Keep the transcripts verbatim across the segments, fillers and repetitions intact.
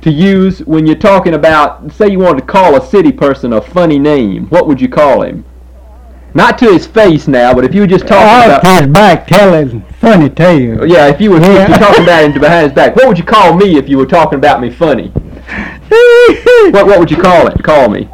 to use when you're talking about, say you wanted to call a city person a funny name, what would you call him? Not to his face now, but if you were just talking Off about... his back telling funny tales. Yeah, if you were Yeah. if you're talking about him to behind his back, what would you call me if you were talking about me funny? What what would you call it? Call me.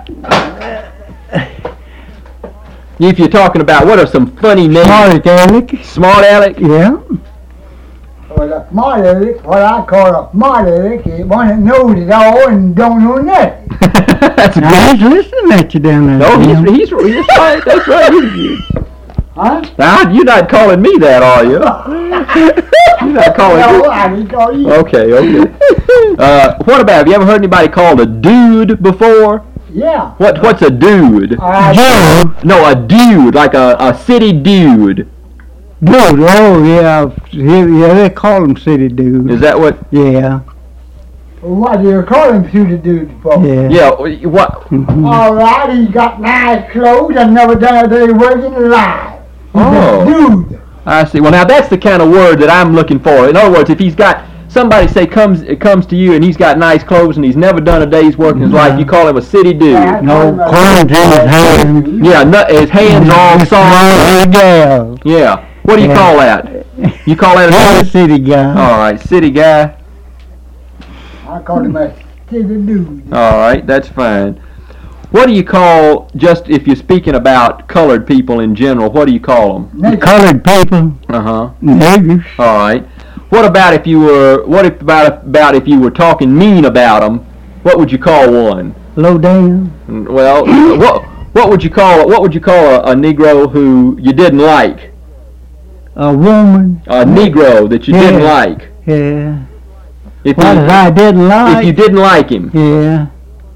If you're talking about, what are some funny names? Smart Alec. Smart Alec? Yeah. Well, a smart aleck, what I call a smart aleck, is one that knows it all and don't know nothing. That's a Now good. he's listening at you down there. No, Jim. he's, he's, he's right. That's right. He's, Huh? now, you're not calling me that, are you? You're not calling No, me. I didn't call you. Okay, okay. Uh, what about, have you ever heard anybody called a dude before? Yeah. What What's a dude? Uh, Joe. No, a dude, like a, a city dude. Dude, oh yeah, yeah, yeah, they call him city dude. Is that what? Yeah, what do you call him to the dude for? yeah. Yeah. What? Mhm. All right, he's got nice clothes and never done a day work in his life. He's Oh. a dude. I see. Well, now that's the kind of word that I'm looking for. In other words, if he's got somebody say comes it comes to you and he's got nice clothes and he's never done a day's work in his life, you call him a city dude. Yeah. No coins in his hand. Yeah, no, his hands all Just soft. like a gal. Yeah. What do you Yeah. call that? You call that He's a a city guy. All right, city guy. I call him a city dude. All right, that's fine. What do you call, just if you're speaking about colored people in general, what do you call them? The colored people, Uh-huh. niggers. All right. What about if you were, what if about, about if you were talking mean about them, what would you call one? Low down. Well, what what would you call, what would you call a, a Negro who you didn't like? A woman. A Negro that you didn't Yeah. like? Yeah. If What you, if I didn't like? if you didn't like him. Yeah.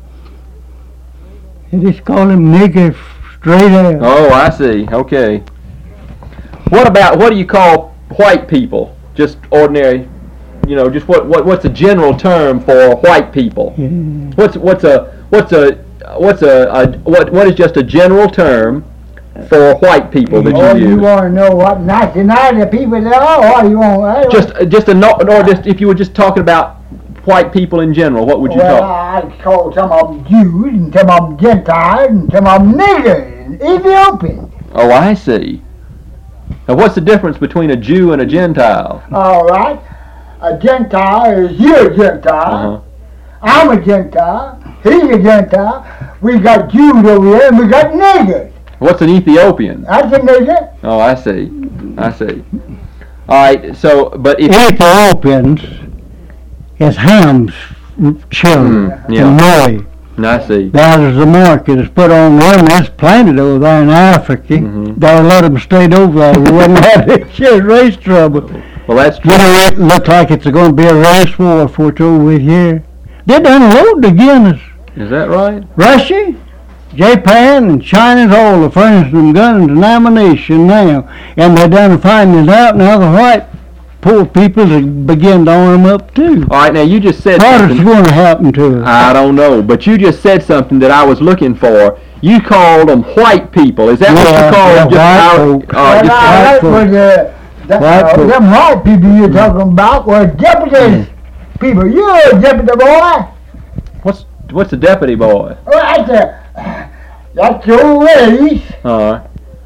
They just call him nigger straight out. Oh, I see. Okay. What about, what do you call white people? Just ordinary, you know, just what, what what's a general term for white people? Yeah. What's what's a what's a what's a, a what what is just a general term for white people that Oh, you you use? want to know what nationality people they are, or you want... Just just a no, or just if you were just talking about white people in general, what would you well, talk? I'd call some of them Jews, and some of them Gentiles, and some of them niggers, and Ethiopians. Oh, I see. Now, what's the difference between a Jew and a Gentile? All right. A Gentile is you're a Gentile. Uh-huh. I'm a Gentile. He's a Gentile. We got Jews over here, and we got niggers. What's an Ethiopian? That's a nigger. Oh, I see. I see. All right. So, but if Ethiopians is Ham's children. Mm, yeah. And Mary. I see. That is the mark that is put on them. That's planted over there in Africa. Mhm. They'll let them stay over there. We wouldn't have any shit race trouble. Well, that's true. You know, it looks like it's going to be a race war before it's over with here. They're unloading again. Us. Is that right? Russia, Japan, and China's all are furnishing them guns and ammunition now. And they're done finding it out. Now the white poor people have begin to arm up too. All right. Now you just said What is something. going to happen to us? I don't know, but you just said something that I was looking for. You called them white people. Is that what Yeah, you call yeah, them? Just white our- folk. uh, Well, just- now, white that folk. was, uh, that, White uh, folk. them white people you're talking about were deputies people. You're a deputy boy. what's what's a deputy boy? Oh, that's a, that's your race. Uh,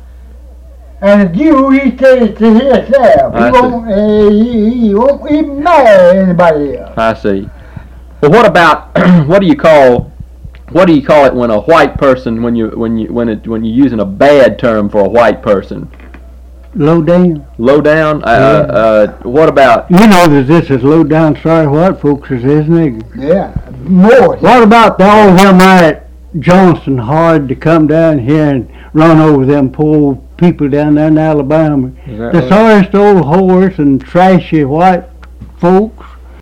And a Jew, he stays to himself. He I see. won't, uh, he, he won't even marry anybody else. I see. Well, what about what do you call what do you call it when a white person when you when you when it when you're using a bad term for a white person? Low down. Low down. Uh, Yeah. uh, what about? You know that this is low down sorry white folks as is niggers. Yeah, more. What about the old them at Johnson hard to come down here and run over them poor people down there in Alabama? Is that The right? sorriest old horse and trashy white folks.